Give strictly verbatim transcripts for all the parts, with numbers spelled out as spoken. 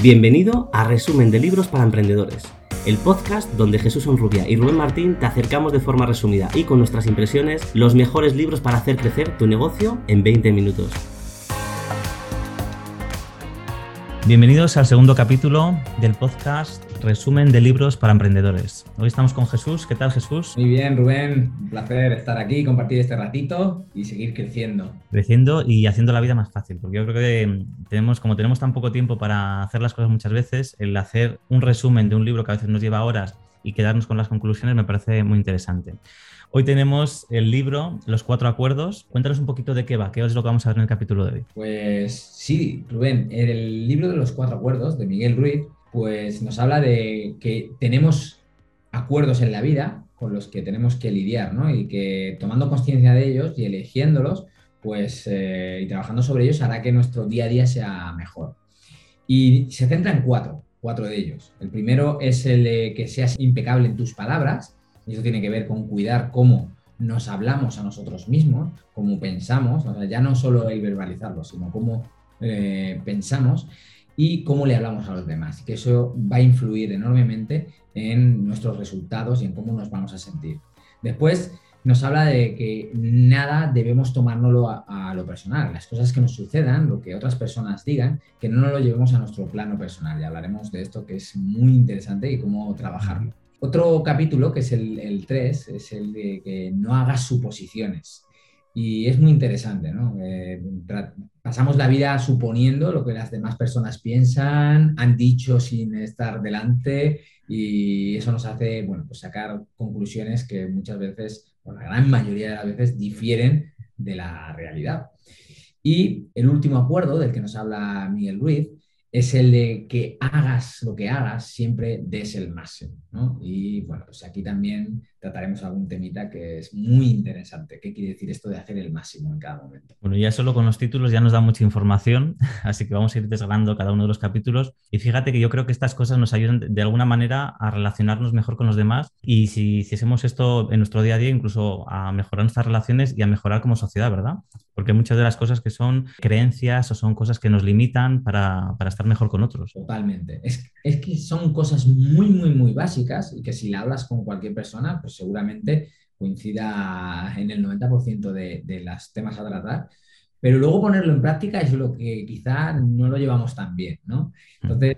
Bienvenido a Resumen de Libros para Emprendedores, el podcast donde Jesús Onrubia y Rubén Martín te acercamos de forma resumida y con nuestras impresiones los mejores libros para hacer crecer tu negocio en veinte minutos. Bienvenidos al segundo capítulo del podcast Resumen de Libros para Emprendedores. Hoy estamos con Jesús. ¿Qué tal, Jesús? Muy bien, Rubén. Un placer estar aquí, compartir este ratito y seguir creciendo. Creciendo y haciendo la vida más fácil, porque yo creo que tenemos, como tenemos tan poco tiempo para hacer las cosas muchas veces, el hacer un resumen de un libro que a veces nos lleva horas y quedarnos con las conclusiones me parece muy interesante. Hoy tenemos el libro Los Cuatro Acuerdos. Cuéntanos un poquito de qué va, qué es lo que vamos a ver en el capítulo de hoy. Pues sí, Rubén, el libro de Los Cuatro Acuerdos de Miguel Ruiz, pues nos habla de que tenemos acuerdos en la vida con los que tenemos que lidiar, ¿no? Y que tomando conciencia de ellos y eligiéndolos, pues eh, y trabajando sobre ellos hará que nuestro día a día sea mejor. Y se centra en cuatro, cuatro de ellos. El primero es el de que seas impecable en tus palabras. Y eso tiene que ver con cuidar cómo nos hablamos a nosotros mismos, cómo pensamos, o sea, ya no solo el verbalizarlo, sino cómo eh, pensamos y cómo le hablamos a los demás. Que eso va a influir enormemente en nuestros resultados y en cómo nos vamos a sentir. Después nos habla de que nada debemos tomárnoslo a, a lo personal. Las cosas que nos sucedan, lo que otras personas digan, que no nos lo llevemos a nuestro plano personal. Y hablaremos de esto, que es muy interesante y cómo trabajarlo. Otro capítulo, que es el tres, es el de que no hagas suposiciones. Y es muy interesante, ¿no? Eh, pasamos la vida suponiendo lo que las demás personas piensan, han dicho sin estar delante, y eso nos hace, bueno, pues sacar conclusiones que muchas veces, o la gran mayoría de las veces, difieren de la realidad. Y el último acuerdo del que nos habla Miguel Ruiz es el de que hagas lo que hagas, siempre des el máximo, ¿no? Y bueno, pues aquí también trataremos algún temita que es muy interesante. ¿Qué quiere decir esto de hacer el máximo en cada momento? Bueno, ya solo con los títulos ya nos da mucha información, así que vamos a ir desgranando cada uno de los capítulos. Y fíjate que yo creo que estas cosas nos ayudan de alguna manera a relacionarnos mejor con los demás y si hiciésemos esto en nuestro día a día, incluso a mejorar nuestras relaciones y a mejorar como sociedad, ¿verdad? Porque muchas de las cosas que son creencias o son cosas que nos limitan para, para estar mejor con otros. Totalmente. Es, es que son cosas muy, muy, muy básicas y que si la hablas con cualquier persona, pues seguramente coincida en el noventa por ciento de, de los temas a tratar, pero luego ponerlo en práctica es lo que quizá no lo llevamos tan bien, ¿no? Entonces,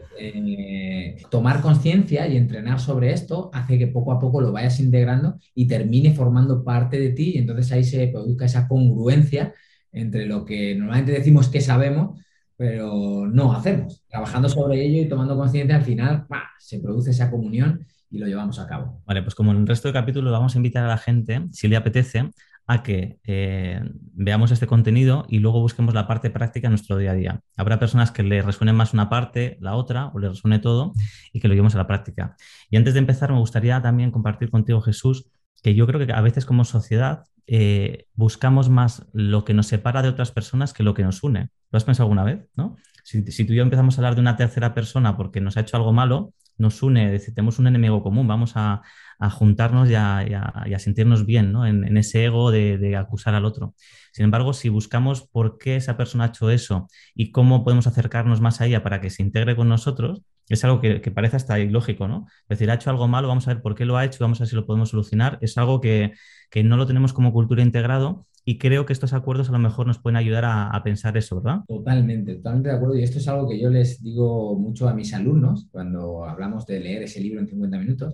eh, tomar conciencia y entrenar sobre esto hace que poco a poco lo vayas integrando y termine formando parte de ti y entonces ahí se produzca esa congruencia entre lo que normalmente decimos que sabemos, pero no hacemos. Trabajando sobre ello y tomando conciencia, al final ¡bah!, se produce esa comunión y lo llevamos a cabo. Vale, pues como en el resto de capítulos vamos a invitar a la gente, si le apetece, a que eh, veamos este contenido y luego busquemos la parte práctica en nuestro día a día. Habrá personas que le resuene más una parte, la otra, o le resuene todo y que lo llevemos a la práctica. Y antes de empezar me gustaría también compartir contigo, Jesús, que yo creo que a veces como sociedad eh, buscamos más lo que nos separa de otras personas que lo que nos une. ¿Lo has pensado alguna vez? ¿No? Si, si tú y yo empezamos a hablar de una tercera persona porque nos ha hecho algo malo, nos une, es decir, tenemos un enemigo común, vamos a, a juntarnos y a, y, a, y a sentirnos bien, ¿no? en, en ese ego de, de acusar al otro. Sin embargo, si buscamos por qué esa persona ha hecho eso y cómo podemos acercarnos más a ella para que se integre con nosotros, es algo que, que parece hasta ilógico, ¿no? Es decir, ha hecho algo malo, vamos a ver por qué lo ha hecho y vamos a ver si lo podemos solucionar. Es algo que, que no lo tenemos como cultura integrado y creo que estos acuerdos a lo mejor nos pueden ayudar a, a pensar eso, ¿verdad? Totalmente, totalmente de acuerdo. Y esto es algo que yo les digo mucho a mis alumnos cuando hablamos de leer ese libro en cincuenta minutos.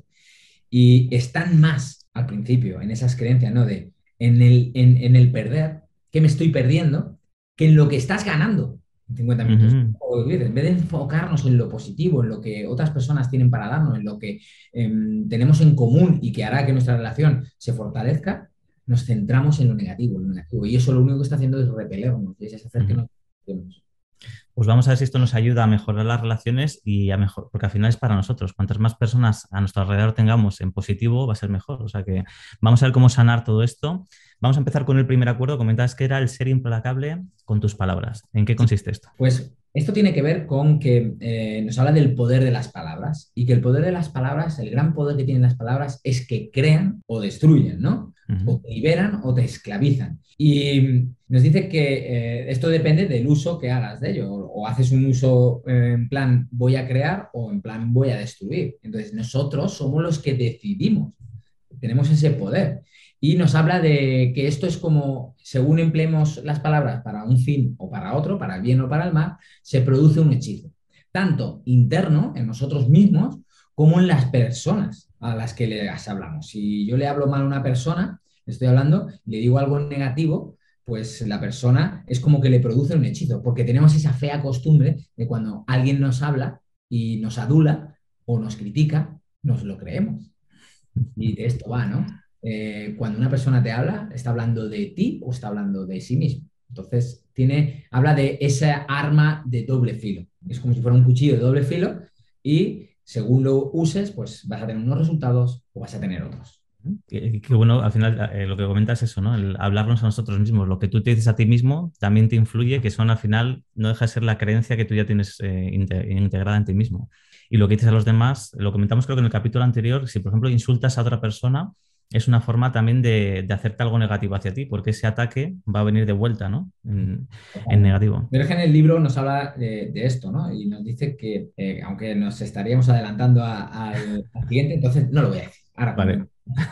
Y están más al principio en esas creencias, ¿no? De en el, en, en el perder, que me estoy perdiendo, que en lo que estás ganando en cincuenta minutos. Uh-huh. En vez de enfocarnos en lo positivo, en lo que otras personas tienen para darnos, en lo que eh, tenemos en común y que hará que nuestra relación se fortalezca, nos centramos en lo negativo, en lo negativo. Y eso lo único que está haciendo es repelernos, es hacer uh-huh. que nos quedemos. Pues vamos a ver si esto nos ayuda a mejorar las relaciones y a mejor, porque al final es para nosotros. Cuantas más personas a nuestro alrededor tengamos en positivo, va a ser mejor. O sea que vamos a ver cómo sanar todo esto. Vamos a empezar con el primer acuerdo. Comentabas que era el ser implacable con tus palabras. ¿En qué consiste esto? Pues esto tiene que ver con que eh, nos habla del poder de las palabras y que el poder de las palabras, el gran poder que tienen las palabras es que crean o destruyen, ¿no? O te liberan o te esclavizan. Y nos dice que eh, esto depende del uso que hagas de ello. O, o haces un uso eh, en plan voy a crear o en plan voy a destruir. Entonces nosotros somos los que decidimos. Tenemos ese poder. Y nos habla de que esto es como, según empleemos las palabras para un fin o para otro, para el bien o para el mal, se produce un hechizo. Tanto interno en nosotros mismos como en las personas a las que les hablamos. Si yo le hablo mal a una persona, estoy hablando, le digo algo negativo, pues la persona es como que le produce un hechizo, porque tenemos esa fea costumbre de cuando alguien nos habla y nos adula o nos critica, nos lo creemos. Y de esto va, ¿no? Eh, cuando una persona te habla, ¿está hablando de ti o está hablando de sí mismo? Entonces, tiene, habla de esa arma de doble filo. Es como si fuera un cuchillo de doble filo y según lo uses, pues vas a tener unos resultados o vas a tener otros. Qué, qué bueno, al final eh, lo que comentas es eso, ¿no? El hablarnos a nosotros mismos. Lo que tú te dices a ti mismo también te influye, que son al final, no deja de ser la creencia que tú ya tienes eh, inte- integrada en ti mismo. Y lo que dices a los demás, lo comentamos creo que en el capítulo anterior, si por ejemplo insultas a otra persona, es una forma también de, de hacerte algo negativo hacia ti, porque ese ataque va a venir de vuelta, ¿no? En, en negativo. Pero es que en el libro nos habla de, de esto, ¿no? Y nos dice que, eh, aunque nos estaríamos adelantando a- al, al siguiente, entonces no lo voy a decir. Ahora, Vale. cuando-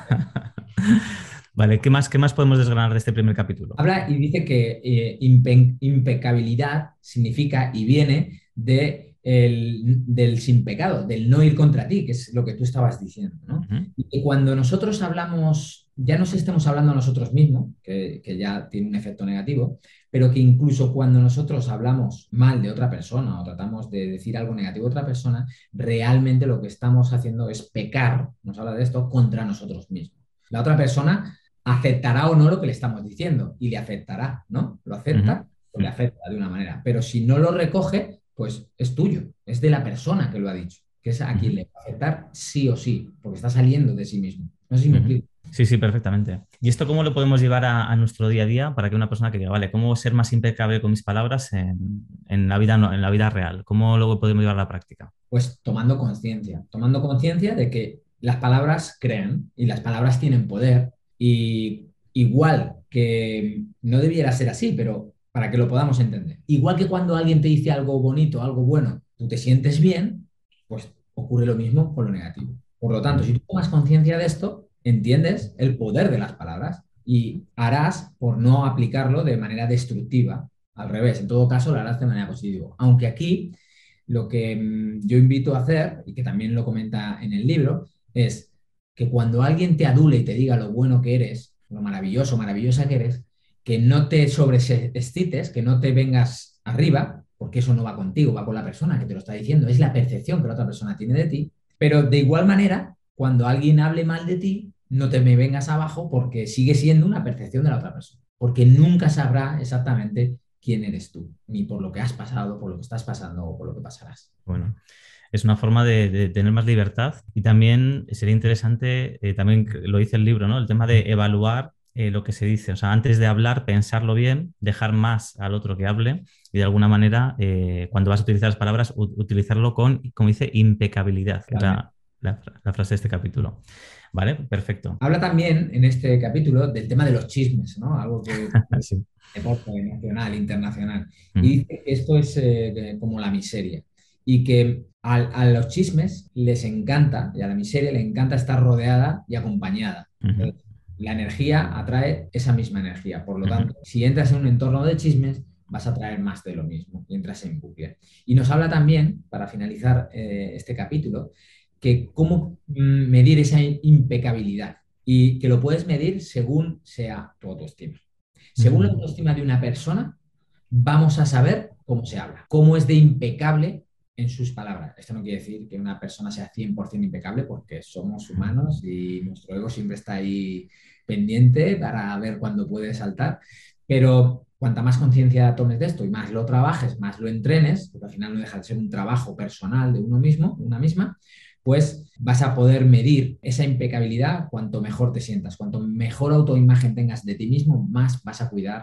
Vale, ¿qué más, qué más podemos desgranar de este primer capítulo? Habla y dice que eh, impe- impecabilidad significa y viene de el- del sin pecado, del no ir contra ti, que es lo que tú estabas diciendo, ¿no? Ujú. Y que cuando nosotros hablamos, ya nos estemos hablando a nosotros mismos, que, que ya tiene un efecto negativo, pero que incluso cuando nosotros hablamos mal de otra persona o tratamos de decir algo negativo de otra persona, realmente lo que estamos haciendo es pecar, nos habla de esto, contra nosotros mismos. La otra persona aceptará o no lo que le estamos diciendo y le afectará, ¿no? Lo acepta o le afecta de una manera, pero si no lo recoge, pues es tuyo, es de la persona que lo ha dicho, que es a quien le va a afectar sí o sí, porque está saliendo de sí mismo. No sé si me Ujú. explico. Sí, sí, perfectamente. ¿Y esto cómo lo podemos llevar a, a nuestro día a día para que una persona que diga, vale, cómo ser más impecable con mis palabras en, en la vida, no- en la vida real? ¿Cómo lo podemos llevar a la práctica? Pues tomando conciencia, tomando conciencia de que las palabras crean y las palabras tienen poder y igual que no debiera ser así, pero para que lo podamos entender. Igual que cuando alguien te dice algo bonito, algo bueno, tú te sientes bien, pues ocurre lo mismo con lo negativo. Por lo tanto, si tú tomas conciencia de esto, entiendes el poder de las palabras y harás por no aplicarlo de manera destructiva. Al revés, en todo caso, lo harás de manera positiva. Aunque aquí lo que mm, yo invito a hacer, y que también lo comenta en el libro, es que cuando alguien te adule y te diga lo bueno que eres, lo maravilloso, maravillosa que eres, que no te sobreexcites, que no te vengas arriba, porque eso no va contigo, va con la persona que te lo está diciendo, es la percepción que la otra persona tiene de ti, pero de igual manera, cuando alguien hable mal de ti, no te me vengas abajo porque sigue siendo una percepción de la otra persona, porque nunca sabrá exactamente quién eres tú, ni por lo que has pasado, por lo que estás pasando o por lo que pasarás. Bueno, es una forma de, de tener más libertad y también sería interesante, eh, también lo dice el libro, ¿no? El tema de evaluar eh, lo que se dice. O sea, antes de hablar, pensarlo bien, dejar más al otro que hable y de alguna manera, eh, cuando vas a utilizar las palabras, u- utilizarlo con, como dice, impecabilidad, que es la, la- la frase de este capítulo. ¿Vale? Perfecto. Habla también en este capítulo del tema de los chismes, ¿no? Algo que Sí. deporte nacional, internacional. Ujú. Y dice que esto es eh, como la miseria y que a, a los chismes les encanta y a la miseria le encanta estar rodeada y acompañada. Ujú. Entonces, la energía atrae esa misma energía. Por lo Ujú. tanto, si entras en un entorno de chismes, vas a traer más de lo mismo y entras en bucle. Y nos habla también, para finalizar eh, este capítulo, que cómo mm, medir esa impecabilidad y que lo puedes medir según sea tu autoestima. Según la Ujú. autoestima de una persona, vamos a saber cómo se habla, cómo es de impecable en sus palabras. Esto no quiere decir que una persona sea cien por ciento impecable porque somos humanos y nuestro ego siempre está ahí pendiente para ver cuándo puede saltar, pero cuanta más conciencia tomes de esto y más lo trabajes, más lo entrenes, porque al final no deja de ser un trabajo personal de uno mismo, una misma, pues vas a poder medir esa impecabilidad cuanto mejor te sientas, cuanto mejor autoimagen tengas de ti mismo, más vas a cuidar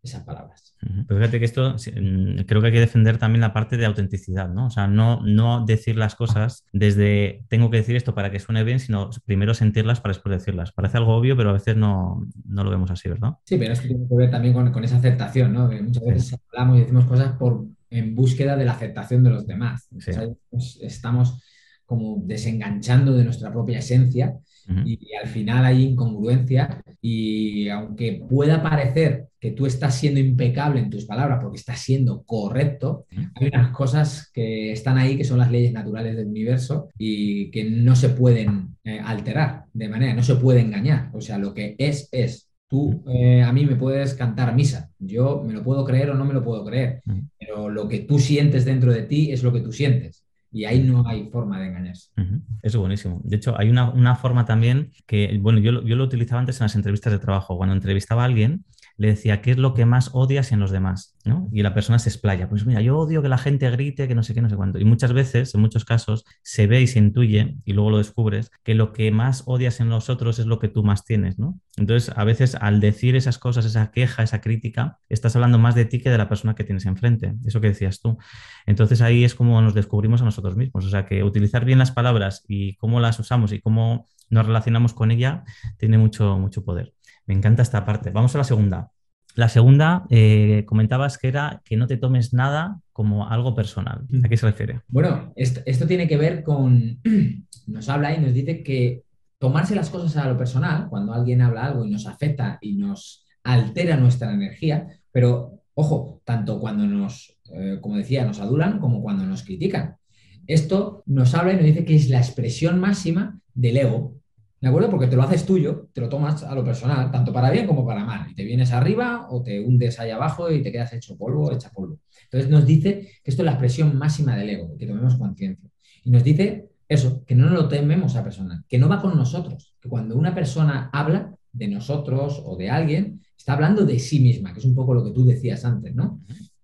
esas palabras. Pero fíjate que esto creo que hay que defender también la parte de autenticidad, ¿no? O sea, no, no decir las cosas desde tengo que decir esto para que suene bien, sino primero sentirlas para después decirlas. Parece algo obvio, pero a veces no, no lo vemos así, ¿verdad? Sí, pero esto tiene que ver también con, con esa aceptación, ¿no? Que muchas Sí, veces hablamos y decimos cosas por, en búsqueda de la aceptación de los demás. sí. Entonces, ahí nos estamos como desenganchando de nuestra propia esencia Ujú, y al final hay incongruencia y aunque pueda parecer que tú estás siendo impecable en tus palabras porque estás siendo correcto, ujú, hay unas cosas que están ahí que son las leyes naturales del universo y que no se pueden eh, alterar de manera, no se puede engañar. O sea, lo que es, es. Tú eh, a mí me puedes cantar misa, yo me lo puedo creer o no me lo puedo creer, ujú, pero lo que tú sientes dentro de ti es lo que tú sientes y ahí ujú. no hay forma de engañarse. Ujú. Eso es buenísimo. De hecho, hay una, una forma también que, bueno, yo, lo- yo lo utilizaba antes en las entrevistas de trabajo. Cuando entrevistaba a alguien, le decía, ¿qué es lo que más odias en los demás? ¿No? Y la persona se explaya. Pues mira, yo odio que la gente grite, que no sé qué, no sé cuánto. Y muchas veces, en muchos casos, se ve y se intuye, y luego lo descubres, que lo que más odias en los otros es lo que tú más tienes, ¿no? Entonces, a veces, al decir esas cosas, esa queja, esa crítica, estás hablando más de ti que de la persona que tienes enfrente. Eso que decías tú. Entonces ahí es como nos descubrimos a nosotros mismos. O sea que utilizar bien las palabras y cómo las usamos y cómo nos relacionamos con ella tiene mucho, mucho poder. Me encanta esta parte. Vamos a la segunda. La segunda, eh, comentabas que era que no te tomes nada como algo personal. ¿A qué se refiere? Bueno, esto, esto tiene que ver con, nos habla y nos dice que tomarse las cosas a lo personal, cuando alguien habla algo y nos afecta y nos altera nuestra energía, pero ojo, tanto cuando nos, eh, como decía, nos adulan como cuando nos critican. Esto nos habla y nos dice que es la expresión máxima del ego, ¿de acuerdo? Porque te lo haces tuyo, te lo tomas a lo personal, tanto para bien como para mal, y te vienes arriba o te hundes ahí abajo y te quedas hecho polvo, hecha polvo. Entonces nos dice que esto es la expresión máxima del ego, que tomemos conciencia. Y nos dice eso, que no nos lo tememos a personal, que no va con nosotros, que cuando una persona habla de nosotros o de alguien, está hablando de sí misma, que es un poco lo que tú decías antes, ¿no?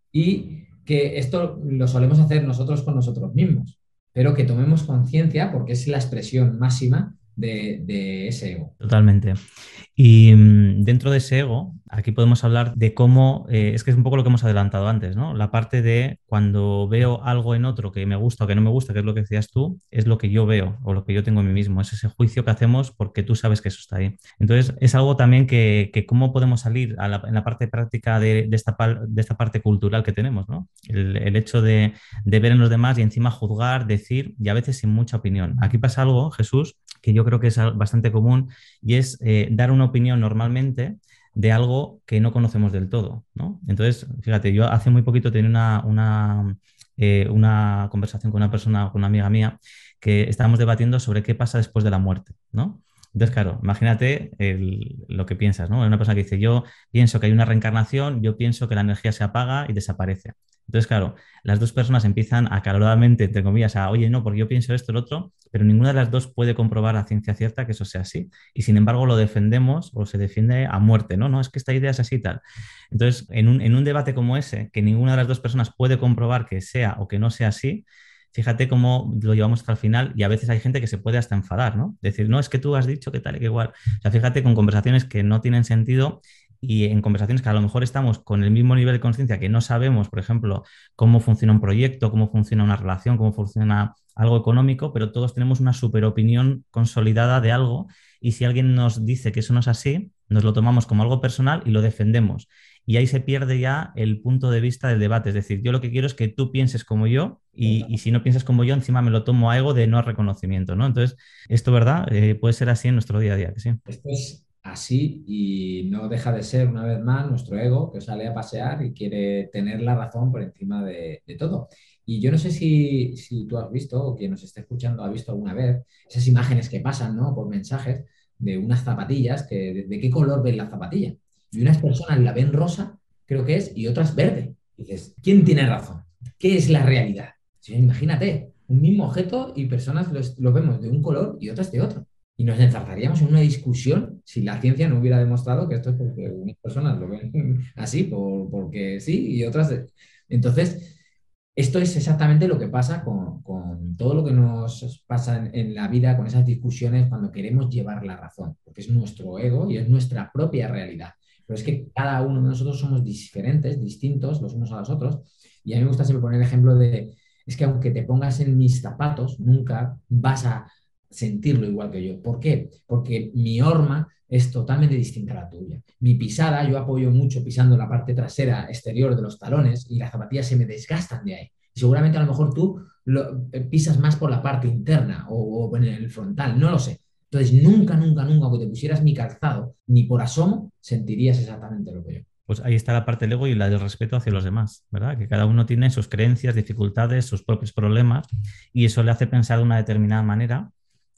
Y que esto lo solemos hacer nosotros con nosotros mismos, pero que tomemos conciencia porque es la expresión máxima de, de ese ego. Totalmente. Y mm, dentro de ese ego, aquí podemos hablar de cómo, eh, es que es un poco lo que hemos adelantado antes, ¿no? La parte de cuando veo algo en otro que me gusta o que no me gusta, que es lo que decías tú, es lo que yo veo o lo que yo tengo en mí mismo, es ese juicio que hacemos porque tú sabes que eso está ahí. Entonces, es algo también que, que cómo podemos salir a la, en la parte práctica de, de, esta, de esta parte cultural que tenemos, ¿no? El, el hecho de, de ver en los demás y encima juzgar, decir y a veces sin mucha opinión. Aquí pasa algo, Jesús, que yo creo que es bastante común y es eh, dar una opinión normalmente de algo que no conocemos del todo, ¿no? Entonces, fíjate, yo hace muy poquito tenía una, una, eh, una conversación con una persona, con una amiga mía, que estábamos debatiendo sobre qué pasa después de la muerte, ¿no? Entonces, claro, imagínate el, lo que piensas, ¿no? Una persona que dice, yo pienso que hay una reencarnación, yo pienso que la energía se apaga y desaparece. Entonces, claro, las dos personas empiezan acaloradamente, entre comillas, a, oye, no, porque yo pienso esto, el otro, pero ninguna de las dos puede comprobar a ciencia cierta que eso sea así. Y sin embargo lo defendemos o se defiende a muerte, ¿no? No, es que esta idea es así y tal. Entonces, en un, en un debate como ese, que ninguna de las dos personas puede comprobar que sea o que no sea así, fíjate cómo lo llevamos hasta el final y a veces hay gente que se puede hasta enfadar, ¿no? Decir, no, es que tú has dicho que tal y que igual. O sea, fíjate con conversaciones que no tienen sentido y en conversaciones que a lo mejor estamos con el mismo nivel de conciencia que no sabemos, por ejemplo, cómo funciona un proyecto, cómo funciona una relación, cómo funciona algo económico, pero todos tenemos una super opinión consolidada de algo y si alguien nos dice que eso no es así, nos lo tomamos como algo personal y lo defendemos. Y ahí se pierde ya el punto de vista del debate. Es decir, yo lo que quiero es que tú pienses como yo y, y si no piensas como yo, encima me lo tomo a ego de no reconocimiento, ¿no? Entonces, esto, ¿verdad? Eh, puede ser así en nuestro día a día, que sí. Esto es así y no deja de ser, una vez más, nuestro ego que sale a pasear y quiere tener la razón por encima de, de todo. Y yo no sé si, si tú has visto o quien nos esté escuchando ha visto alguna vez esas imágenes que pasan, ¿no? Por mensajes de unas zapatillas, que, de, de qué color ven la zapatilla. Y unas personas la ven rosa, creo que es, y otras verde. Y dices, ¿quién tiene razón? ¿Qué es la realidad? Sí, imagínate, un mismo objeto y personas los, los vemos de un color y otras de otro. Y nos enzarzaríamos en una discusión si la ciencia no hubiera demostrado que esto es porque unas personas lo ven así, por, porque sí, y otras... De... Entonces, esto es exactamente lo que pasa con, con todo lo que nos pasa en, en la vida, con esas discusiones cuando queremos llevar la razón, porque es nuestro ego y es nuestra propia realidad. pero es que cada uno de nosotros somos diferentes, distintos los unos a los otros. Y a mí me gusta siempre poner el ejemplo de, es que aunque te pongas en mis zapatos, nunca vas a sentirlo igual que yo. ¿Por qué? Porque mi horma es totalmente distinta a la tuya. Mi pisada, yo apoyo mucho pisando la parte trasera exterior de los talones y las zapatillas se me desgastan de ahí. Y seguramente a lo mejor tú lo, eh, pisas más por la parte interna o, o en el frontal, no lo sé. Entonces, nunca, nunca, nunca, aunque te pusieras mi calzado, ni por asomo, sentirías exactamente lo que yo. Pues ahí está la parte del ego y la del respeto hacia los demás, ¿verdad? Que cada uno tiene sus creencias, dificultades, sus propios problemas y eso le hace pensar de una determinada manera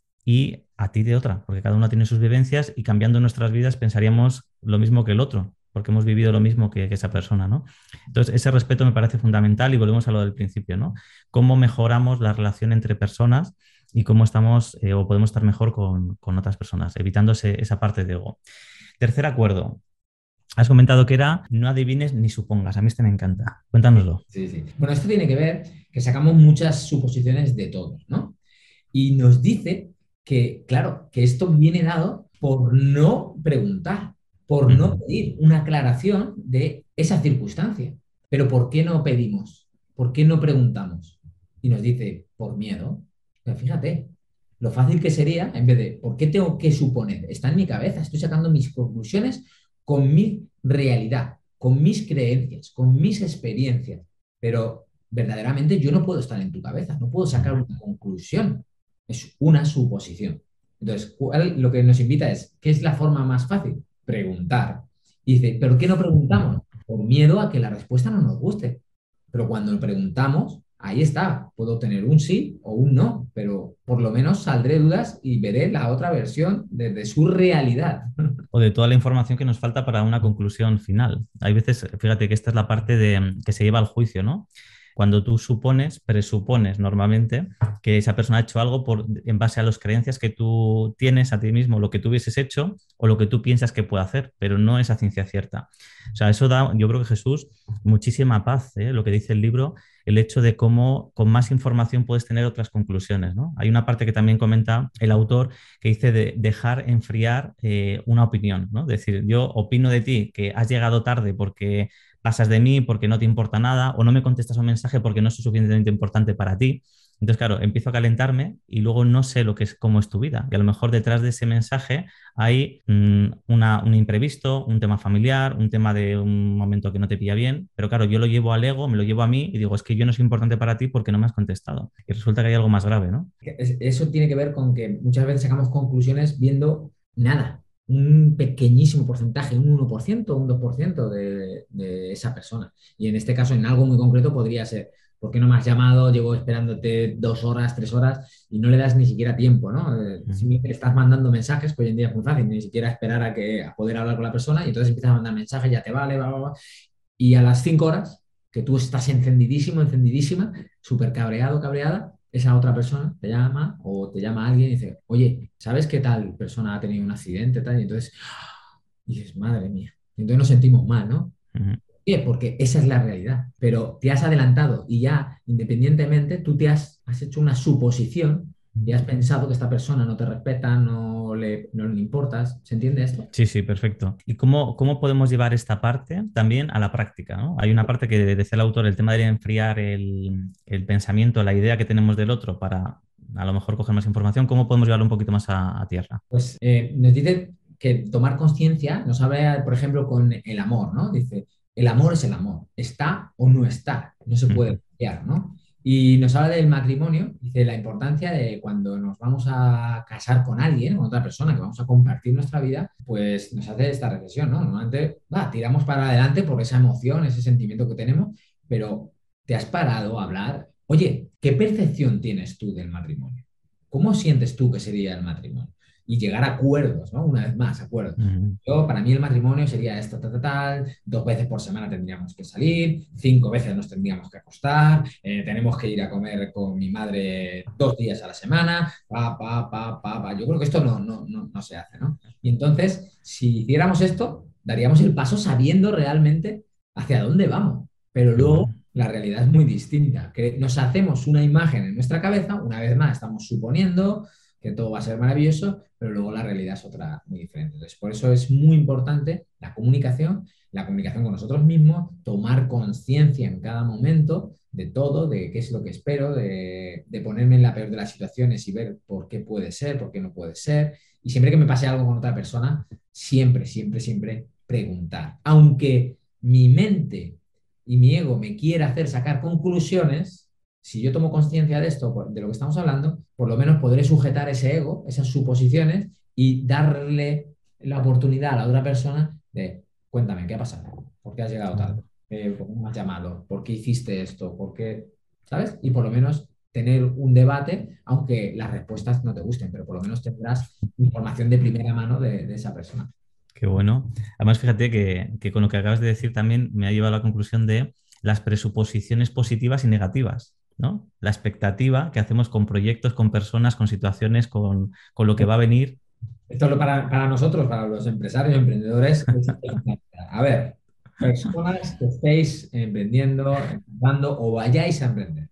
y a ti de otra, porque cada uno tiene sus vivencias y cambiando nuestras vidas pensaríamos lo mismo que el otro, porque hemos vivido lo mismo que, que esa persona, ¿no? Entonces, ese respeto me parece fundamental y volvemos a lo del principio, ¿no? Cómo mejoramos la relación entre personas y cómo estamos eh, o podemos estar mejor con, con otras personas, evitando ese, esa parte de ego. Tercer acuerdo. Has comentado que era no adivines ni supongas. A mí este me encanta. Cuéntanoslo. Sí, sí. Bueno, esto tiene que ver que sacamos muchas suposiciones de todo, ¿no? Y nos dice que, claro, que esto viene dado por no preguntar, por no pedir una aclaración de esa circunstancia. Pero ¿por qué no pedimos? ¿Por qué no preguntamos? Y nos dice, por miedo. Pero fíjate, lo fácil que sería, en vez de, ¿por qué tengo que suponer? Está en mi cabeza, estoy sacando mis conclusiones con mi realidad, con mis creencias, con mis experiencias. Pero verdaderamente yo no puedo estar en tu cabeza, no puedo sacar una conclusión. Es una suposición. Entonces, ¿cuál, lo que nos invita es, ¿qué es la forma más fácil? Preguntar. Y dice, ¿pero qué no preguntamos? Por miedo a que la respuesta no nos guste. Pero cuando preguntamos, ahí está. Puedo tener un sí o un no, pero por lo menos saldré dudas y veré la otra versión desde su realidad. O de toda la información que nos falta para una conclusión final. Hay veces, fíjate que esta es la parte de, que se lleva al juicio, ¿no? Cuando tú supones, presupones normalmente que esa persona ha hecho algo por, en base a las creencias que tú tienes a ti mismo, lo que tú hubieses hecho o lo que tú piensas que puede hacer, pero no es a ciencia cierta. O sea, eso da, yo creo que Jesús, muchísima paz, ¿eh? Lo que dice el libro, el hecho de cómo con más información puedes tener otras conclusiones, ¿no? Hay una parte que también comenta el autor que dice de dejar enfriar eh, una opinión, ¿no? Es decir, yo opino de ti que has llegado tarde porque pasas de mí porque no te importa nada o no me contestas un mensaje porque no soy suficientemente importante para ti. Entonces, claro, empiezo a calentarme y luego no sé lo que es, cómo es tu vida. Y a lo mejor detrás de ese mensaje hay mmm, una, un imprevisto, un tema familiar, un tema de un momento que no te pilla bien. Pero claro, yo lo llevo al ego, me lo llevo a mí y digo, es que yo no soy importante para ti porque no me has contestado. Y resulta que hay algo más grave, ¿no? Eso tiene que ver con que muchas veces sacamos conclusiones viendo nada. Un pequeñísimo porcentaje, un uno por ciento, un dos por ciento de, de esa persona. Y en este caso, en algo muy concreto, podría ser, ¿por qué no me has llamado? Llevo esperándote dos horas, tres horas y no le das ni siquiera tiempo, ¿no? Simplemente le estás mandando mensajes, que hoy en día es muy fácil, ni siquiera esperar a, que, a poder hablar con la persona y entonces empiezas a mandar mensajes, ya te vale, va, va, va. Y a las cinco horas, que tú estás encendidísimo, encendidísima, súper cabreado, cabreada, esa otra persona te llama o te llama alguien y dice, oye, ¿sabes qué tal persona ha tenido un accidente? Tal? Y entonces y dices, madre mía. Y entonces nos sentimos mal, ¿no? Uh-huh. ¿Por qué? Porque esa es la realidad. Pero te has adelantado y ya, independientemente, tú te has, has hecho una suposición y has pensado que esta persona no te respeta, no le, no le importas. ¿Se entiende esto? Sí, sí, perfecto. ¿Y cómo, cómo podemos llevar esta parte también a la práctica, ¿no? Hay una parte que decía el autor, el tema de enfriar el, el pensamiento, la idea que tenemos del otro para a lo mejor coger más información. ¿Cómo podemos llevarlo un poquito más a, a tierra? Pues eh, nos dice que tomar conciencia nos habla, por ejemplo, con el amor, ¿no? Dice, el amor es el amor, está o no está, no se puede cambiar, ¿no? Y nos habla del matrimonio, dice la importancia de cuando nos vamos a casar con alguien, con otra persona que vamos a compartir nuestra vida, pues nos hace esta reflexión, ¿no? Normalmente, va, tiramos para adelante por esa emoción, ese sentimiento que tenemos, pero te has parado a hablar, oye, ¿qué percepción tienes tú del matrimonio? ¿Cómo sientes tú que sería el matrimonio? Y llegar a acuerdos, ¿no? Una vez más, acuerdos. Uh-huh. Yo, para mí el matrimonio sería esto, tal, tal, tal, dos veces por semana tendríamos que salir, cinco veces nos tendríamos que acostar, eh, tenemos que ir a comer con mi madre dos días a la semana, pa, pa, pa, pa, pa. Yo creo que esto no, no, no, no se hace, ¿no? Y entonces, si hiciéramos esto, daríamos el paso sabiendo realmente hacia dónde vamos. Pero luego la realidad es muy distinta, que nos hacemos una imagen en nuestra cabeza, una vez más estamos suponiendo, que todo va a ser maravilloso, pero luego la realidad es otra muy diferente. Entonces, por eso es muy importante la comunicación, la comunicación con nosotros mismos, tomar conciencia en cada momento de todo, de qué es lo que espero, de, de ponerme en la peor de las situaciones y ver por qué puede ser, por qué no puede ser. Y siempre que me pase algo con otra persona, siempre, siempre, siempre preguntar. Aunque mi mente y mi ego me quiera hacer sacar conclusiones, si yo tomo conciencia de esto, de lo que estamos hablando, por lo menos podré sujetar ese ego, esas suposiciones, y darle la oportunidad a la otra persona de, cuéntame, ¿qué ha pasado? ¿Por qué has llegado tarde? Eh, ¿por qué me has llamado? ¿Por qué hiciste esto? ¿Por qué? ¿Sabes? Y por lo menos tener un debate, aunque las respuestas no te gusten, pero por lo menos tendrás información de primera mano de, de esa persona. Qué bueno. Además, fíjate que, que con lo que acabas de decir también me ha llevado a la conclusión de las presuposiciones positivas y negativas, ¿no? La expectativa que hacemos con proyectos, con personas, con situaciones, con, con lo que va a venir. Esto lo para, para nosotros, para los empresarios, emprendedores, es a ver, personas que estéis emprendiendo, empezando o vayáis a emprender.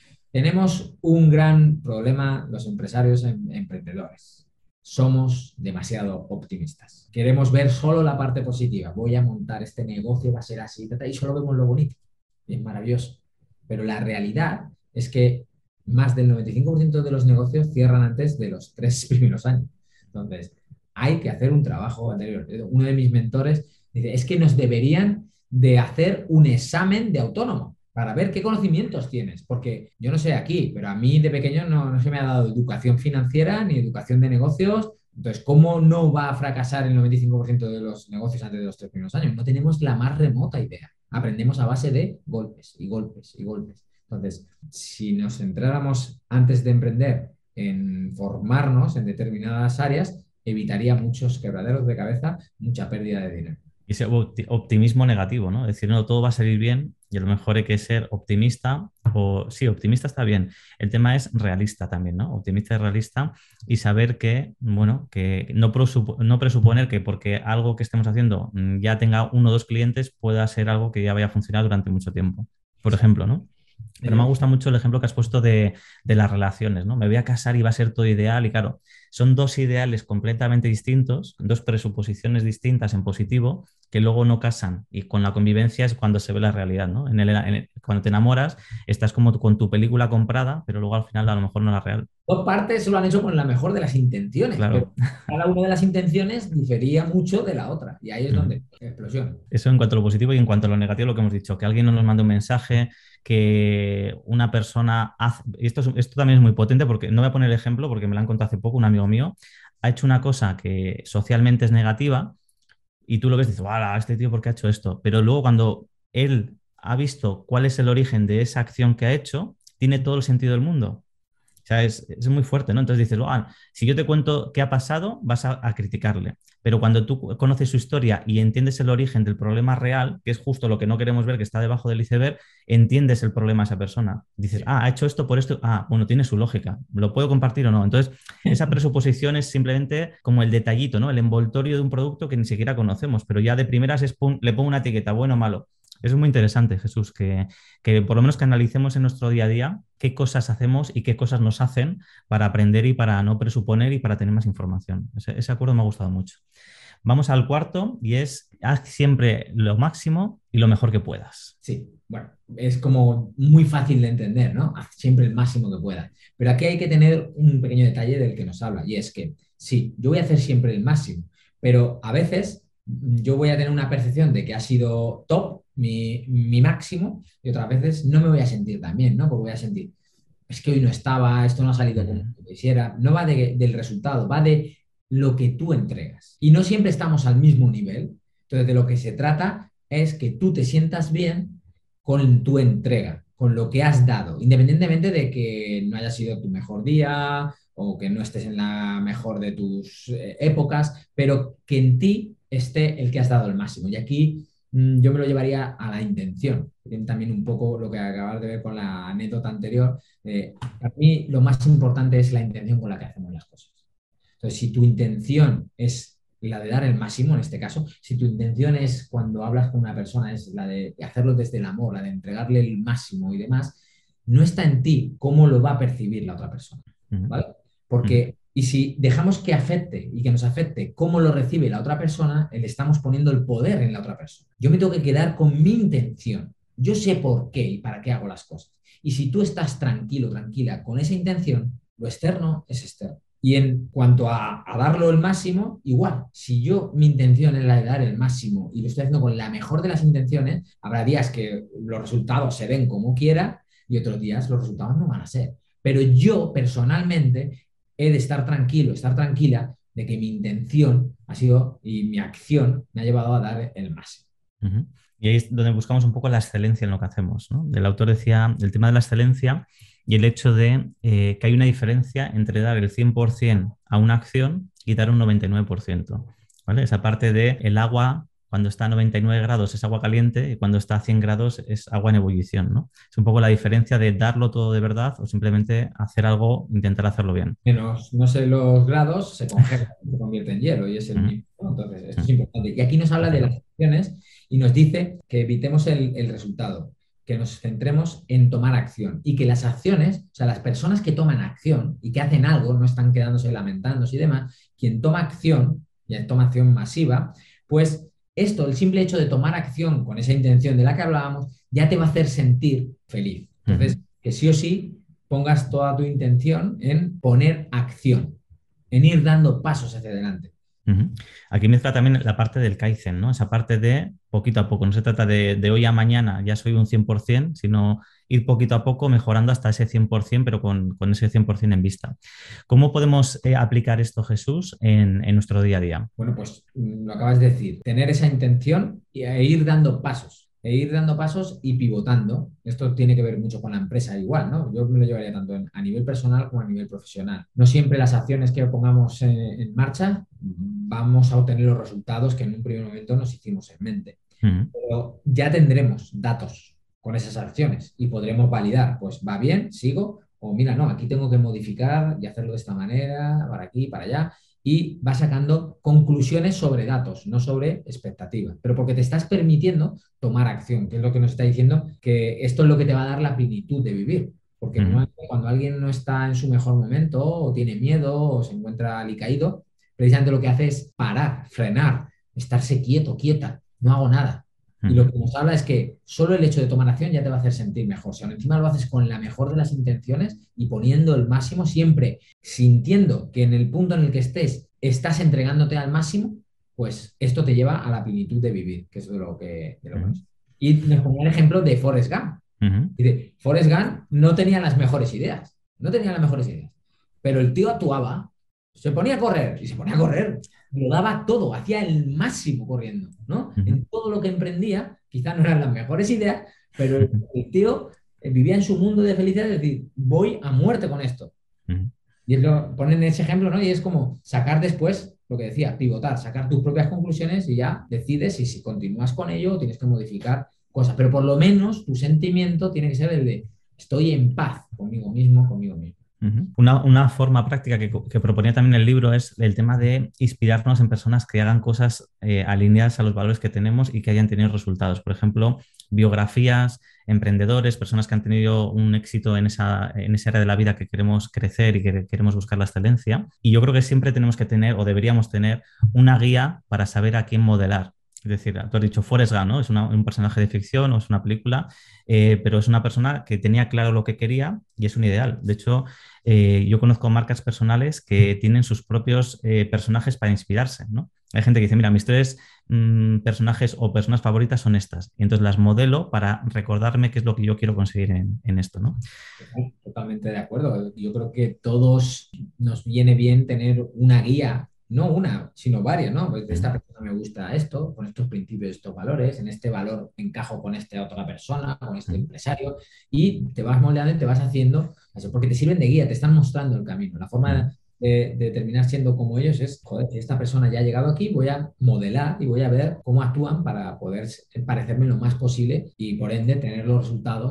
Tenemos un gran problema los empresarios em- emprendedores. Somos demasiado optimistas. Queremos ver solo la parte positiva. Voy a montar este negocio, va a ser así, tata, y solo vemos lo bonito. Y es maravilloso. Pero la realidad es que más del noventa y cinco por ciento de los negocios cierran antes de los tres primeros años. Entonces, hay que hacer un trabajo anterior. Uno de mis mentores dice, es que nos deberían de hacer un examen de autónomo para ver qué conocimientos tienes, porque yo no sé aquí, pero a mí de pequeño no, no se me ha dado educación financiera ni educación de negocios. Entonces, ¿cómo no va a fracasar el noventa y cinco por ciento de los negocios antes de los tres primeros años? No tenemos la más remota idea. Aprendemos a base de golpes y golpes y golpes. Entonces, si nos centráramos antes de emprender en formarnos en determinadas áreas, evitaría muchos quebraderos de cabeza, mucha pérdida de dinero. Y ese opti- optimismo negativo, ¿no? Decir, no, todo va a salir bien y a lo mejor hay que ser optimista o sí, optimista está bien. El tema es realista también, ¿no? Optimista y realista y saber que, bueno, que no, prosupo- no presuponer que porque algo que estemos haciendo mm, ya tenga uno o dos clientes pueda ser algo que ya vaya a funcionar durante mucho tiempo, por ejemplo, ¿no? Pero me ha gustado mucho el ejemplo que has puesto de, de las relaciones, ¿no? Me voy a casar y va a ser todo ideal y claro, son dos ideales completamente distintos, dos presuposiciones distintas en positivo que luego no casan y con la convivencia es cuando se ve la realidad, ¿no? En el, en el- cuando te enamoras estás como con tu película comprada, pero luego al final a lo mejor no es la real. Dos partes lo han hecho con la mejor de las intenciones, pero Claro. cada una de las intenciones difería mucho de la otra. Y ahí es Mm. donde explosión. Eso en cuanto a lo positivo y en cuanto a lo negativo, lo que hemos dicho, que alguien no nos mande un mensaje, que una persona hace, y esto, es- esto también es muy potente porque no voy a poner el ejemplo porque me lo han contado hace poco, un amigo mío ha hecho una cosa que socialmente es negativa y tú lo ves y dices, ¡hala! Este tío, ¿por qué ha hecho esto? Pero luego cuando él ha visto cuál es el origen de esa acción que ha hecho, tiene todo el sentido del mundo. O sea, es, es muy fuerte, ¿no? Entonces dices, ah, si yo te cuento qué ha pasado, vas a, a criticarle. Pero cuando tú conoces su historia y entiendes el origen del problema real, que es justo lo que no queremos ver, que está debajo del iceberg, entiendes el problema de esa persona. Dices, ah, ha hecho esto por esto. Ah, bueno, tiene su lógica. ¿Lo puedo compartir o no? Entonces, esa presuposición es simplemente como el detallito, ¿no? El envoltorio de un producto que ni siquiera conocemos, pero ya de primeras es, pum, le pongo una etiqueta, bueno o malo. Es muy interesante, Jesús, que, que por lo menos que analicemos en nuestro día a día qué cosas hacemos y qué cosas nos hacen para aprender y para no presuponer y para tener más información. Ese, ese acuerdo me ha gustado mucho. Vamos al cuarto y es haz siempre lo máximo y lo mejor que puedas. Sí, bueno, es como muy fácil de entender, ¿no? Haz siempre el máximo que puedas. Pero aquí hay que tener un pequeño detalle del que nos habla, y es que sí, yo voy a hacer siempre el máximo, pero a veces mm, yo voy a tener una percepción de que ha sido top, mi, mi máximo, y otras veces no me voy a sentir tan bien, ¿no? Porque voy a sentir, es que hoy no estaba, esto no ha salido como Uh-huh. yo quisiera. No va de- del resultado, va de lo que tú entregas. Y no siempre estamos al mismo nivel. Entonces, de lo que se trata es que tú te sientas bien con tu entrega, con lo que has dado, independientemente de que no haya sido tu mejor día o que no estés en la mejor de tus eh, épocas, pero que en ti esté el que has dado el máximo. Y aquí mm, yo me lo llevaría a la intención. Tiene también un poco lo que acabas de ver con la anécdota anterior. Eh, para mí lo más importante es la intención con la que hacemos las cosas. Entonces, si tu intención es la de dar el máximo en este caso, si tu intención es cuando hablas con una persona es la de hacerlo desde el amor, la de entregarle el máximo y demás, no está en ti cómo lo va a percibir la otra persona, Uh-huh. ¿vale? Uh-huh. Porque Y si dejamos que afecte y que nos afecte cómo lo recibe la otra persona, le estamos poniendo el poder en la otra persona. Yo me tengo que quedar con mi intención. Yo sé por qué y para qué hago las cosas. Y si tú estás tranquilo, tranquila con esa intención, lo externo es externo. Y en cuanto a, a darlo el máximo, igual, si yo mi intención es la de dar el máximo y lo estoy haciendo con la mejor de las intenciones, habrá días que los resultados se ven como quiera y otros días los resultados no van a ser. Pero yo personalmente he de estar tranquilo, estar tranquila de que mi intención ha sido y mi acción me ha llevado a dar el máximo. Uh-huh. Y ahí es donde buscamos un poco la excelencia en lo que hacemos, ¿no? El autor decía el tema de la excelencia y el hecho de eh, que hay una diferencia entre dar el cien por ciento a una acción y dar un noventa y nueve por ciento, ¿vale? Esa parte de el agua, cuando está a noventa y nueve grados es agua caliente y cuando está a cien grados es agua en ebullición, ¿no? Es un poco la diferencia de darlo todo de verdad o simplemente hacer algo, intentar hacerlo bien. Menos, no sé, los grados se congela, se convierte en hielo y es el mismo, ¿no? Entonces, esto es importante. Y aquí nos habla de las acciones y nos dice que evitemos el, el resultado, que nos centremos en tomar acción y que las acciones, o sea, las personas que toman acción y que hacen algo, no están quedándose lamentándose y demás, quien toma acción, y toma acción masiva, pues esto, el simple hecho de tomar acción con esa intención de la que hablábamos, ya te va a hacer sentir feliz. Entonces, que sí o sí pongas toda tu intención en poner acción, en ir dando pasos hacia adelante. Uh-huh. Aquí mezcla también la parte del Kaizen, ¿no? Esa parte de poquito a poco. No se trata de, de hoy a mañana ya soy un cien por ciento, sino ir poquito a poco mejorando hasta ese cien por ciento, pero con, con ese cien por ciento en vista. ¿Cómo podemos eh, aplicar esto, Jesús, en, en nuestro día a día? Bueno, pues lo acabas de decir, tener esa intención e ir dando pasos. E ir dando pasos y pivotando. Esto tiene que ver mucho con la empresa igual, ¿no? Yo me lo llevaría tanto en, a nivel personal como a nivel profesional. No siempre las acciones que pongamos en, en marcha vamos a obtener los resultados que en un primer momento nos hicimos en mente. Uh-huh. Pero ya tendremos datos con esas acciones y podremos validar, pues va bien, sigo, o mira, no, aquí tengo que modificar y hacerlo de esta manera, para aquí, para allá. Y va sacando conclusiones sobre datos, no sobre expectativas, pero porque te estás permitiendo tomar acción, que es lo que nos está diciendo, que esto es lo que te va a dar la plenitud de vivir. Porque uh-huh. normalmente cuando alguien no está en su mejor momento, o tiene miedo, o se encuentra alicaído, precisamente lo que hace es parar, frenar, estarse quieto, quieta, no hago nada. Uh-huh. Y lo que nos habla es que solo el hecho de tomar acción ya te va a hacer sentir mejor. Si aún encima lo haces con la mejor de las intenciones y poniendo el máximo, siempre sintiendo que en el punto en el que estés estás entregándote al máximo, pues esto te lleva a la plenitud de vivir, que es de lo que, de lo uh-huh. que es. Y nos ponía el ejemplo de Forrest Gump. Uh-huh. Dice, Forrest Gump no tenía las mejores ideas, no tenía las mejores ideas, pero el tío actuaba, se ponía a correr y se ponía a correr, lo daba todo, hacía el máximo corriendo, ¿no? Uh-huh. En todo lo que emprendía, quizás no eran las mejores ideas, pero el, el tío vivía en su mundo de felicidad, es decir, voy a muerte con esto. Uh-huh. Y es lo, ponen ese ejemplo, ¿no? Y es como sacar después, lo que decía, pivotar, sacar tus propias conclusiones y ya decides si, si continúas con ello o tienes que modificar cosas. Pero por lo menos tu sentimiento tiene que ser el de estoy en paz conmigo mismo, conmigo mismo. Uh-huh. Una, una forma práctica que, que proponía también el libro es el tema de inspirarnos en personas que hagan cosas eh, alineadas a los valores que tenemos y que hayan tenido resultados. Por ejemplo, biografías, emprendedores, personas que han tenido un éxito en esa, en esa área de la vida que queremos crecer y que queremos buscar la excelencia. Y yo creo que siempre tenemos que tener o deberíamos tener una guía para saber a quién modelar. Es decir, tú has dicho Forrest Gump, ¿no? Es una, un personaje de ficción o es una película, eh, pero es una persona que tenía claro lo que quería y es un ideal. De hecho, eh, yo conozco marcas personales que tienen sus propios eh, personajes para inspirarse, ¿no? Hay gente que dice, mira, mis tres mmm, personajes o personas favoritas son estas. Y entonces las modelo para recordarme qué es lo que yo quiero conseguir en, en esto, ¿no? Totalmente de acuerdo. Yo creo que todos nos viene bien tener una guía. No una, sino varias, ¿no? Pues de esta persona me gusta esto, con estos principios, estos valores, en este valor encajo con esta otra persona, con este empresario, y te vas moldeando y te vas haciendo, porque te sirven de guía, te están mostrando el camino. La forma de, de terminar siendo como ellos es, joder, si esta persona ya ha llegado aquí, voy a modelar y voy a ver cómo actúan para poder parecerme lo más posible y por ende tener los resultados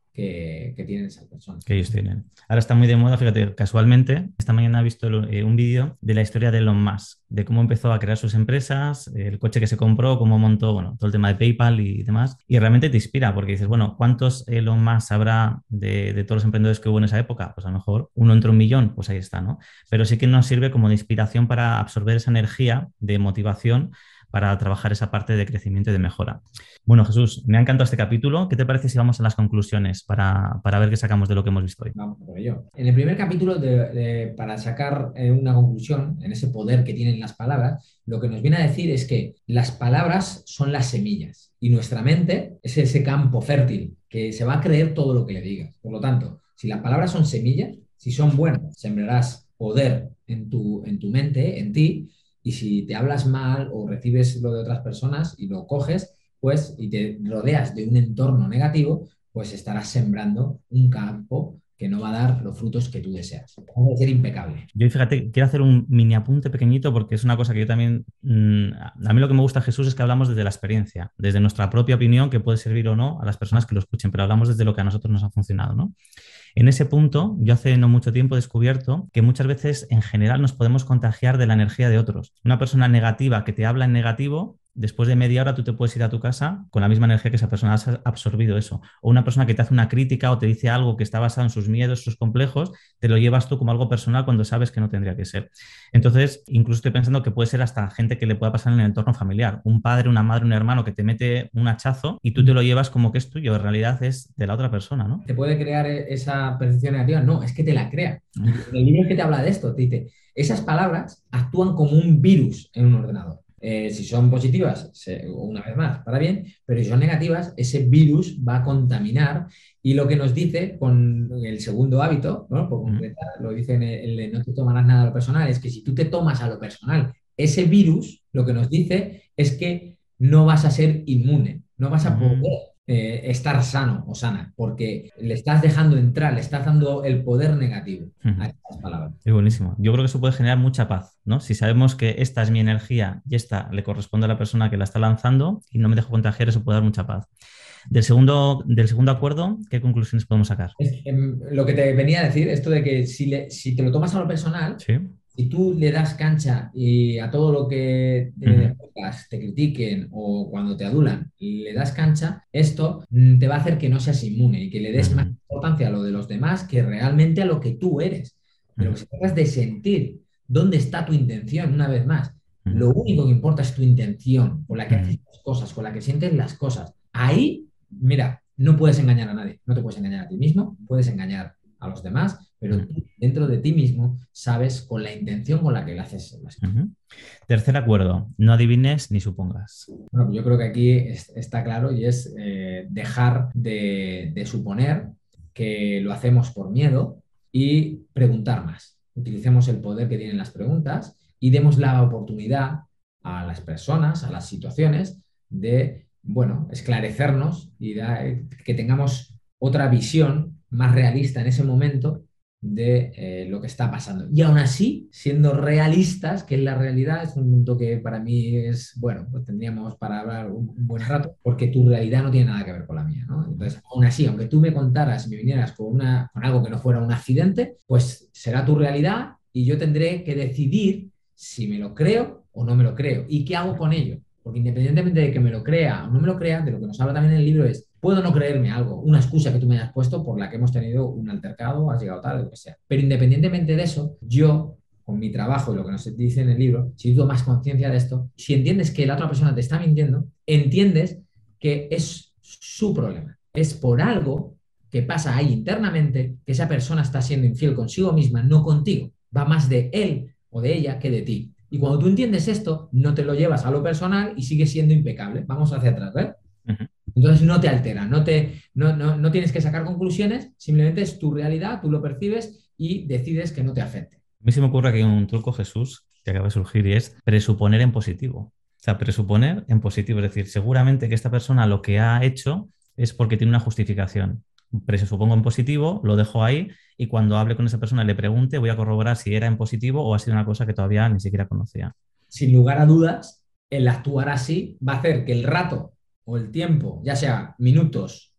que, que tienen esas personas. Que ellos tienen. Ahora está muy de moda, fíjate, casualmente, esta mañana he visto eh, un vídeo de la historia de Elon Musk, de cómo empezó a crear sus empresas, el coche que se compró, cómo montó, bueno, todo el tema de PayPal y demás. Y realmente te inspira porque dices, bueno, ¿cuántos Elon Musk habrá de, de todos los emprendedores que hubo en esa época? Pues a lo mejor uno entre un millón, pues ahí está, ¿no? Pero sí que nos sirve como de inspiración para absorber esa energía de motivación para trabajar esa parte de crecimiento y de mejora. Bueno, Jesús, me ha encantado este capítulo. ¿Qué te parece si vamos a las conclusiones para, para ver qué sacamos de lo que hemos visto hoy? Vamos por ello. En el primer capítulo, de, de, para sacar eh, una conclusión en ese poder que tienen las palabras, lo que nos viene a decir es que las palabras son las semillas y nuestra mente es ese campo fértil que se va a creer todo lo que le digas. Por lo tanto, si las palabras son semillas, si son buenas, sembrarás poder en tu, en tu mente, en ti, y si te hablas mal o recibes lo de otras personas y lo coges, pues, y te rodeas de un entorno negativo, pues estarás sembrando un campo que no va a dar los frutos que tú deseas. Va a ser impecable. Yo, fíjate, quiero hacer un mini apunte pequeñito porque es una cosa que yo también... Mmm, a mí lo que me gusta, Jesús, es que hablamos desde la experiencia, desde nuestra propia opinión, que puede servir o no a las personas que lo escuchen, pero hablamos desde lo que a nosotros nos ha funcionado, ¿no? En ese punto, yo hace no mucho tiempo he descubierto que muchas veces en general nos podemos contagiar de la energía de otros. Una persona negativa que te habla en negativo, después de media hora tú te puedes ir a tu casa con la misma energía que esa persona ha absorbido eso. O una persona que te hace una crítica o te dice algo que está basado en sus miedos, sus complejos, te lo llevas tú como algo personal cuando sabes que no tendría que ser. Entonces, incluso estoy pensando que puede ser hasta gente que le pueda pasar en el entorno familiar. Un padre, una madre, un hermano que te mete un hachazo y tú te lo llevas como que es tuyo. En realidad es de la otra persona, ¿no? ¿Te puede crear esa percepción negativa? No, es que te la crea. Y el libro es que te habla de esto. Te dice, esas palabras actúan como un virus en un ordenador. Eh, si son positivas, se, una vez más, para bien, pero si son negativas, ese virus va a contaminar y lo que nos dice con el segundo hábito, ¿no? Por completar, lo dice en el, el no te tomarás nada a lo personal, es que si tú te tomas a lo personal ese virus, lo que nos dice es que no vas a ser inmune, no vas a poder eh, estar sano o sana, porque le estás dejando entrar, le estás dando el poder negativo a estas palabras. Es buenísimo. Yo creo que eso puede generar mucha paz, ¿no? Si sabemos que esta es mi energía y esta le corresponde a la persona que la está lanzando y no me dejo contagiar, eso puede dar mucha paz. Del segundo, del segundo acuerdo, ¿qué conclusiones podemos sacar? Es, eh, lo que te venía a decir, esto de que si, le, si te lo tomas a lo personal, ¿sí? Si tú le das cancha y a todo lo que eh, uh-huh. te critiquen o cuando te adulan le das cancha, esto te va a hacer que no seas inmune y que le des uh-huh. más importancia a lo de los demás que realmente a lo que tú eres. Pero uh-huh. que se trata de sentir dónde está tu intención, una vez más. Uh-huh. Lo único que importa es tu intención, con la que uh-huh. haces las cosas, con la que sientes las cosas. Ahí, mira, no puedes engañar a nadie, no te puedes engañar a ti mismo, puedes engañar a los demás, pero tú dentro de ti mismo sabes con la intención con la que le haces las cosas. Uh-huh. Tercer acuerdo, no adivines ni supongas. Bueno, yo creo que aquí es, está claro y es eh, dejar de, de suponer que lo hacemos por miedo y preguntar más. Utilicemos el poder que tienen las preguntas y demos la oportunidad a las personas, a las situaciones de, bueno, esclarecernos y da, que tengamos otra visión más realista en ese momento de eh, lo que está pasando. Y aún así, siendo realistas, que es la realidad, es un punto que para mí es, bueno, pues tendríamos para hablar un, un buen rato, porque tu realidad no tiene nada que ver con la mía, ¿no? Entonces, aún así, aunque tú me contaras y me vinieras con, una, con algo que no fuera un accidente, pues será tu realidad y yo tendré que decidir si me lo creo o no me lo creo. ¿Y qué hago con ello? Porque independientemente de que me lo crea o no me lo crea, de lo que nos habla también en el libro es, puedo no creerme algo, una excusa que tú me hayas puesto por la que hemos tenido un altercado, has llegado tarde, lo que sea. Pero independientemente de eso, yo, con mi trabajo y lo que nos dice en el libro, si tú tomas conciencia de esto, si entiendes que la otra persona te está mintiendo, entiendes que es su problema. Es por algo que pasa ahí internamente que esa persona está siendo infiel consigo misma, no contigo. Va más de él o de ella que de ti. Y cuando tú entiendes esto, no te lo llevas a lo personal y sigues siendo impecable. Vamos hacia atrás, ¿ves? Uh-huh. Entonces no te altera, no, te, no, no, no tienes que sacar conclusiones, simplemente es tu realidad, tú lo percibes y decides que no te afecte. A mí se me ocurre que un truco, Jesús, que acaba de surgir y es presuponer en positivo. O sea, presuponer en positivo, es decir, seguramente que esta persona lo que ha hecho es porque tiene una justificación. Presupongo en positivo, lo dejo ahí y cuando hable con esa persona y le pregunte, voy a corroborar si era en positivo o ha sido una cosa que todavía ni siquiera conocía. Sin lugar a dudas, el actuar así va a hacer que el rato o el tiempo, ya sea minutos,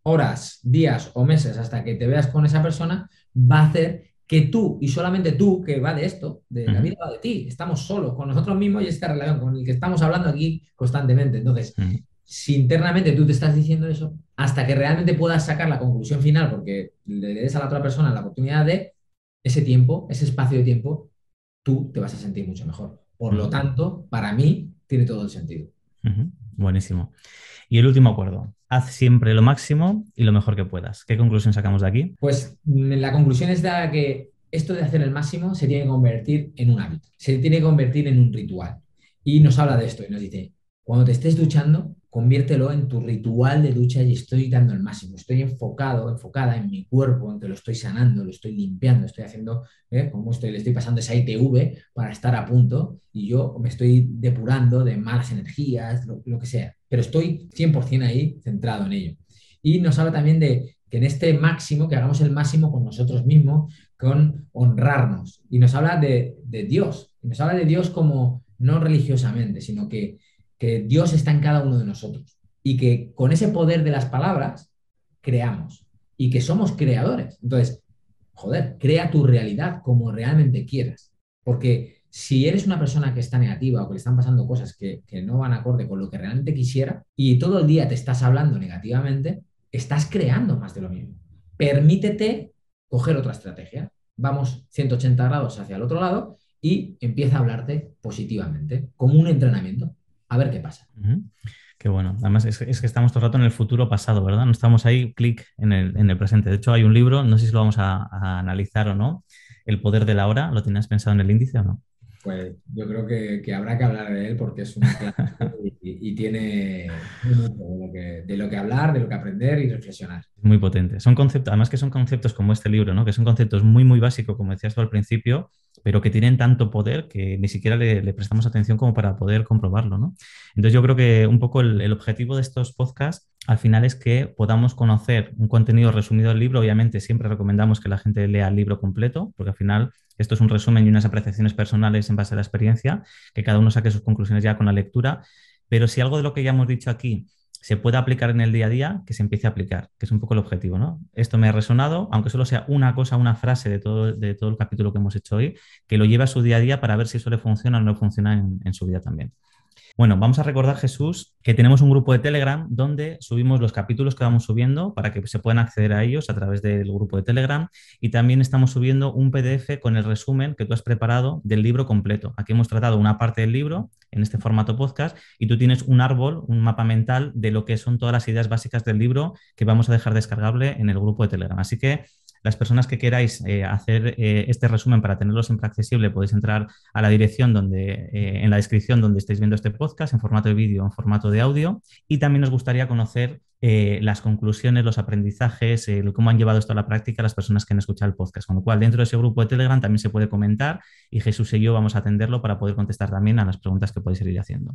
horas, días o meses hasta que te veas con esa persona, va a hacer que tú, y solamente tú, que va de esto, de la vida Uh-huh. va de ti, estamos solos con nosotros mismos y esta relación con el que estamos hablando aquí constantemente. Entonces, Uh-huh. si internamente tú te estás diciendo eso, hasta que realmente puedas sacar la conclusión final, porque le des a la otra persona la oportunidad de ese tiempo, ese espacio de tiempo, tú te vas a sentir mucho mejor. Por lo Uh-huh. tanto, para mí, tiene todo el sentido. Uh-huh. Buenísimo. Y el último acuerdo, haz siempre lo máximo y lo mejor que puedas. ¿Qué conclusión sacamos de aquí? Pues mm, la conclusión es de que esto de hacer el máximo se tiene que convertir en un hábito, se tiene que convertir en un ritual. Y nos habla de esto y nos dice, cuando te estés duchando, conviértelo en tu ritual de ducha y estoy dando el máximo, estoy enfocado, enfocada en mi cuerpo, en que lo estoy sanando, lo estoy limpiando, estoy haciendo, ¿eh? Como estoy, le estoy pasando esa I T V para estar a punto y yo me estoy depurando de malas energías, lo, lo que sea, pero estoy cien por ciento ahí centrado en ello. Y nos habla también de que en este máximo, que hagamos el máximo con nosotros mismos, con honrarnos. Y nos habla de, de Dios, y nos habla de Dios como no religiosamente, sino que, que Dios está en cada uno de nosotros y que con ese poder de las palabras creamos y que somos creadores. Entonces, joder, crea tu realidad como realmente quieras. Porque si eres una persona que está negativa o que le están pasando cosas que, que no van acorde con lo que realmente quisiera y todo el día te estás hablando negativamente, estás creando más de lo mismo. Permítete coger otra estrategia. Vamos ciento ochenta grados hacia el otro lado y empieza a hablarte positivamente, como un entrenamiento. A ver qué pasa. Uh-huh. Qué bueno. Además, es, es que estamos todo el rato en el futuro pasado, ¿verdad? No estamos ahí, clic, en el, en el presente. De hecho, hay un libro, no sé si lo vamos a, a analizar o no, El poder de la hora. ¿Lo tenías pensado en el índice o no? Pues yo creo que, que habrá que hablar de él porque es un clásico y, y tiene mucho de lo que, de lo que hablar, de lo que aprender y reflexionar. Muy potente. Son conceptos, además que son conceptos como este libro, ¿no? Que son conceptos muy, muy básicos, como decías tú al principio, pero que tienen tanto poder que ni siquiera le, le prestamos atención como para poder comprobarlo, ¿no? Entonces yo creo que un poco el, el objetivo de estos podcasts al final es que podamos conocer un contenido resumido del libro. Obviamente siempre recomendamos que la gente lea el libro completo, porque al final esto es un resumen y unas apreciaciones personales en base a la experiencia, que cada uno saque sus conclusiones ya con la lectura. Pero si algo de lo que ya hemos dicho aquí se puede aplicar en el día a día, que se empiece a aplicar, que es un poco el objetivo, ¿no? Esto me ha resonado, aunque solo sea una cosa, una frase de todo, de todo el capítulo que hemos hecho hoy, que lo lleve a su día a día para ver si eso le funciona o no funciona en, en su vida también. Bueno, vamos a recordar, Jesús, que tenemos un grupo de Telegram donde subimos los capítulos que vamos subiendo para que se puedan acceder a ellos a través del grupo de Telegram, y también estamos subiendo un P D F con el resumen que tú has preparado del libro completo. Aquí hemos tratado una parte del libro en este formato podcast y tú tienes un árbol, un mapa mental de lo que son todas las ideas básicas del libro que vamos a dejar descargable en el grupo de Telegram. Así que las personas que queráis eh, hacer eh, este resumen para tenerlo siempre accesible, podéis entrar a la dirección donde, eh, en la descripción donde estáis viendo este podcast, en formato de vídeo, en formato de audio. Y también nos gustaría conocer eh, las conclusiones, los aprendizajes, eh, cómo han llevado esto a la práctica las personas que han escuchado el podcast. Con lo cual, dentro de ese grupo de Telegram también se puede comentar y Jesús y yo vamos a atenderlo para poder contestar también a las preguntas que podéis ir haciendo.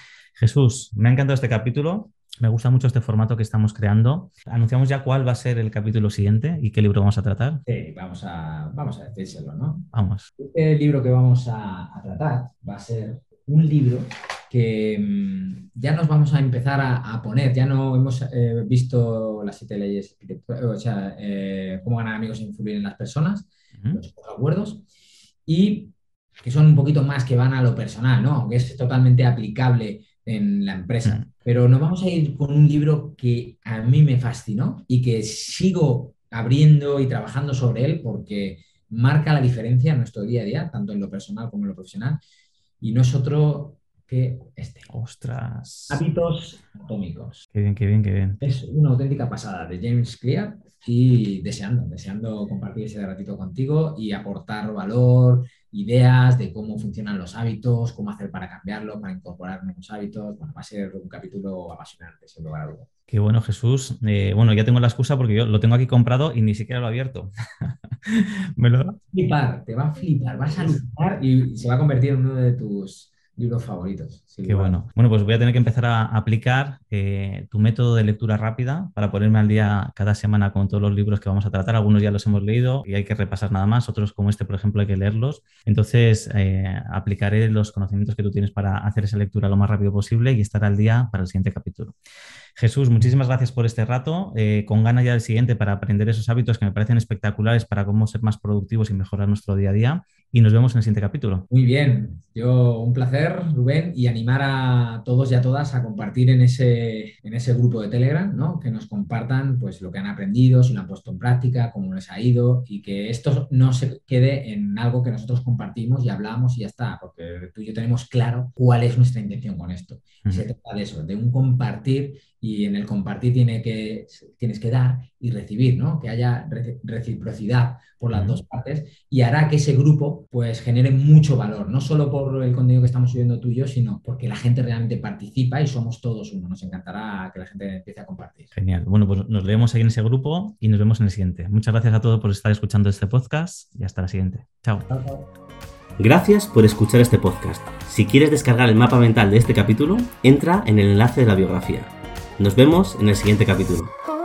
Jesús, me ha encantado este capítulo. Me gusta mucho este formato que estamos creando. Anunciamos ya cuál va a ser el capítulo siguiente y qué libro vamos a tratar. Sí, vamos a, vamos a decírselo, ¿no? Vamos. Este libro que vamos a, a tratar va a ser un libro que mmm, ya nos vamos a empezar a, a poner, ya no hemos eh, visto las siete leyes, o sea, eh, cómo ganar amigos e influir en las personas, uh-huh. Los acuerdos, y que son un poquito más que van a lo personal, ¿no? Aunque es totalmente aplicable en la empresa. Uh-huh. Pero nos vamos a ir con un libro que a mí me fascinó y que sigo abriendo y trabajando sobre él porque marca la diferencia en nuestro día a día, tanto en lo personal como en lo profesional, y no es otro que este. ¡Ostras! Hábitos atómicos. Qué bien, qué bien, qué bien. Es una auténtica pasada de James Clear y deseando, deseando compartir ese ratito contigo y aportar valor, ideas de cómo funcionan los hábitos, cómo hacer para cambiarlo, para incorporar nuevos hábitos. Bueno, va a ser un capítulo apasionante, sin lugar a dudas. Qué bueno, Jesús. Eh, bueno, ya tengo la excusa porque yo lo tengo aquí comprado y ni siquiera lo he abierto. Me lo... Te va a flipar, te va a flipar, vas a flipar y se va a convertir en uno de tus, libros favoritos. Qué bueno. Bueno, pues voy a tener que empezar a aplicar eh, tu método de lectura rápida para ponerme al día cada semana con todos los libros que vamos a tratar. Algunos ya los hemos leído y hay que repasar nada más, otros como este, por ejemplo, hay que leerlos. Entonces, eh, aplicaré los conocimientos que tú tienes para hacer esa lectura lo más rápido posible y estar al día para el siguiente capítulo. Jesús, muchísimas gracias por este rato, eh, con ganas ya del siguiente para aprender esos hábitos que me parecen espectaculares para cómo ser más productivos y mejorar nuestro día a día, y nos vemos en el siguiente capítulo. Muy bien, yo un placer, Rubén, y animar a todos y a todas a compartir en ese, en ese grupo de Telegram, ¿no? Que nos compartan pues lo que han aprendido, si lo han puesto en práctica, cómo les ha ido, y que esto no se quede en algo que nosotros compartimos y hablamos y ya está, porque tú y yo tenemos claro cuál es nuestra intención con esto. Y se trata de eso, de un compartir, y en el compartir tiene que, tienes que dar y recibir, ¿no? Que haya reciprocidad por las uh-huh. dos partes, y hará que ese grupo pues genere mucho valor, no solo por el contenido que estamos subiendo tú y yo, sino porque la gente realmente participa y somos todos uno. Nos encantará que la gente empiece a compartir. Genial. Bueno, pues nos leemos ahí en ese grupo y nos vemos en el siguiente. Muchas gracias a todos por estar escuchando este podcast y hasta la siguiente. Chao. Chao, chao. Gracias por escuchar este podcast. Si quieres descargar el mapa mental de este capítulo, entra en el enlace de la biografía. Nos vemos en el siguiente capítulo.